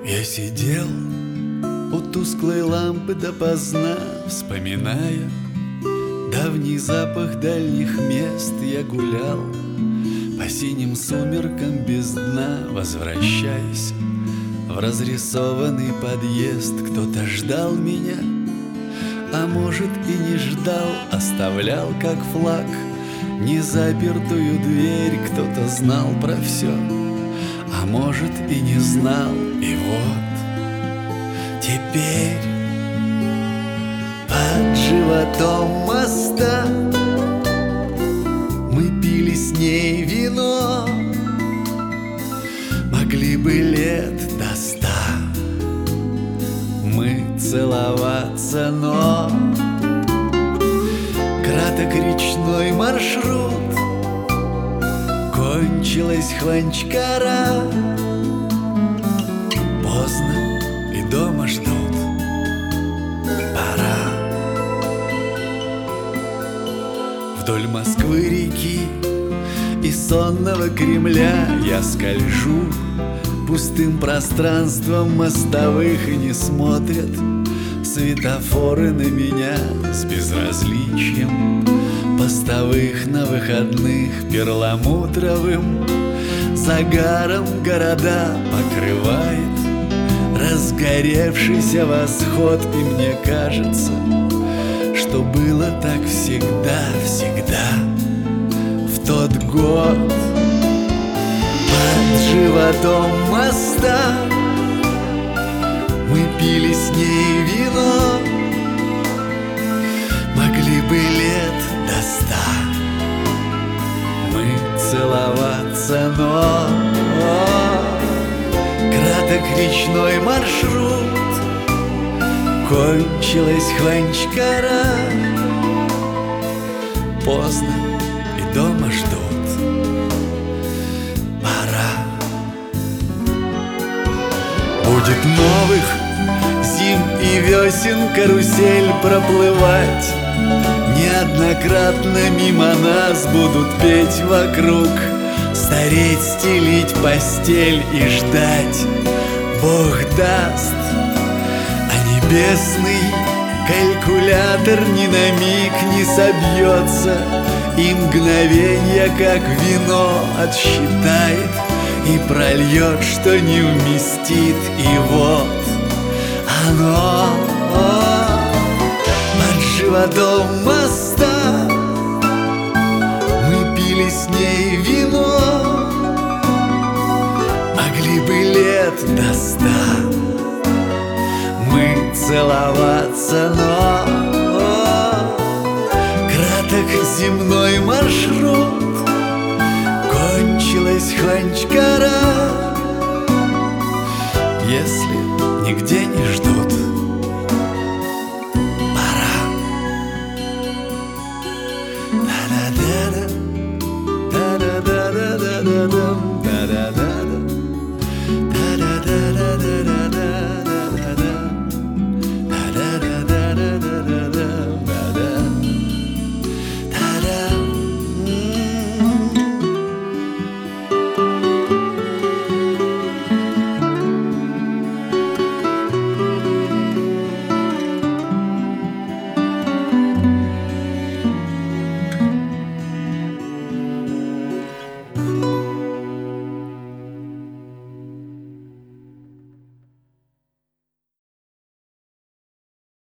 Я сидел у тусклой лампы допоздна, вспоминая давний запах дальних мест. Я гулял по синим сумеркам без дна, возвращаясь в разрисованный подъезд. Кто-то ждал меня, а может и не ждал, оставлял как флаг незапертую дверь. Кто-то знал про все, а может и не знал. И вот теперь под животом моста мы пили с ней вино. Могли бы лет до 100 мы целоваться, но краток речной маршрут, кончилась Хванчкара. Поздно и дома ждут, пора. Вдоль Москвы-реки и сонного Кремля я скольжу пустым пространством мостовых, и не смотрят светофоры на меня с безразличием постовых. На выходных перламутровым загаром города покрывает разгоревшийся восход. И мне кажется, что было так всегда, всегда в тот год. Под животом моста мы пили с ней вино. Могли бы лет до 100 мы целоваться, но краток речной маршрут, кончилась Хванчкара. Поздно и дома ждут, пора. Будет новых зим и весен карусель проплывать, неоднократно мимо нас будут петь вокруг, стареть, стелить постель и ждать Бог даст. А небесный калькулятор ни на миг не собьется, и мгновенье, как вино, отсчитает и прольет, что не вместит. И вот оно под животом моста мы пили с ней вино. Могли бы лет до 100 мы целоваться, но краток земной маршрут, кончилась Хванчкара. Если нигде не